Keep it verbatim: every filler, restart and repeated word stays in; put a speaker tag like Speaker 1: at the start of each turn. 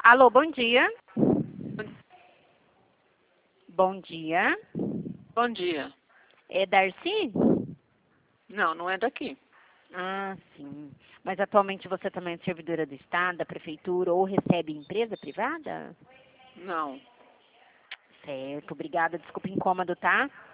Speaker 1: Alô, bom dia. Bom dia.
Speaker 2: Bom dia.
Speaker 1: É Darcy?
Speaker 2: Não, não é daqui.
Speaker 1: Ah, sim. Mas atualmente você também é servidora do Estado, da Prefeitura ou recebe empresa privada?
Speaker 2: Não.
Speaker 1: Certo, obrigada. Desculpa o incômodo, tá?